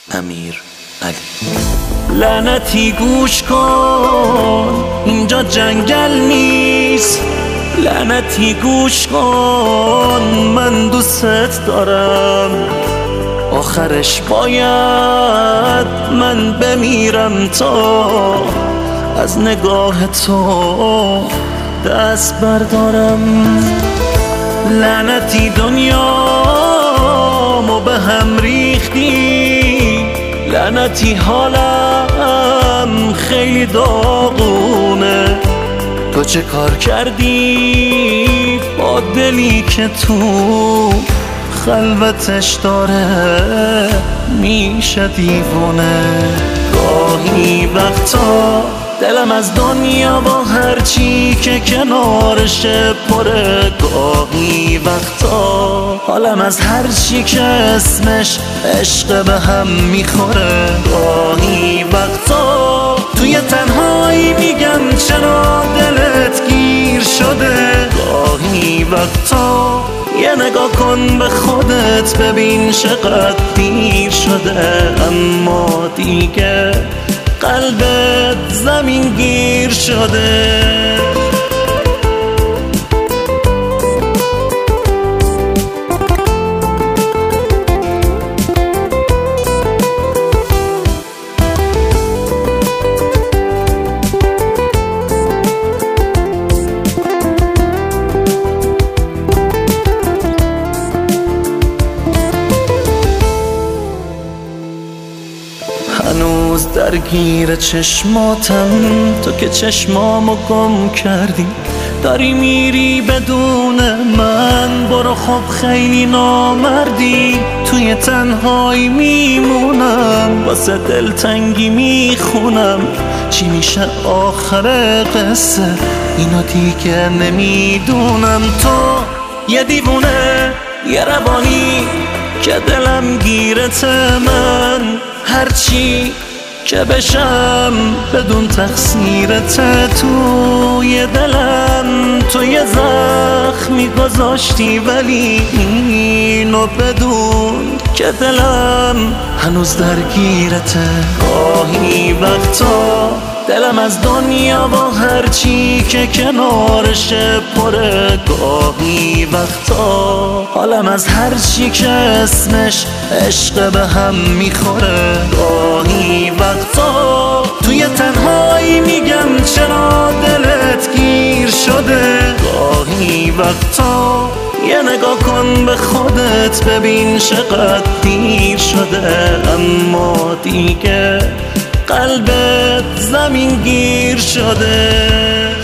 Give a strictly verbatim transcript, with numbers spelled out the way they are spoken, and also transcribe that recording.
امیر علی. لعنتی گوش کن، اینجا جنگل نیست. لعنتی گوش کن، من دوست دارم. آخرش باید من بمیرم تا از نگاه تو دست بردارم. لعنتی دنیامو به هم ریختی، لعنتی حالم خیلی داغونه. تو چه کار کردی با دلی که تو خلوتش داره میشه دیوونه؟ گاهی وقتا دلم از دنیا با هرچی که کنارشه پره. گاهی وقتا حالم از هرچی که اسمش عشق به هم میخوره. گاهی وقتا توی تنهایی میگم چرا دلت گیر شده. گاهی وقتا یه نگاه کن به خودت ببین چقدر دیر شده. اما دیگه قلبت زمین گیر شده. هنوز درگیر چشماتم، تو که چشمامو گم کردی. داری میری بدون من، برو خب خیلی نامردی. توی تنهایی میمونم، واسه دلتنگی میخونم. چی میشه آخر قصه اینو دیگه نمیدونم. تو یه دیوونه، یه روانی که دلم گیرت. من هرچی که بشم بدون تقصیرت. توی دلم تو یه زخمی گذاشتی، ولی اینو بدون که دلم هنوز درگیرته. گاهی وقتا دلم از دنیا با هرچی که کنارشه پره. گاهی وقتا حالم از هرچی که اسمش عشق به هم میخوره. گاهی وقتا توی تنهایی میگم چرا دلت گیر شده. گاهی وقتا یه نگاه کن به خودت ببین چقدر دیر شده. اما دیگه قلبت زمین گیر شده.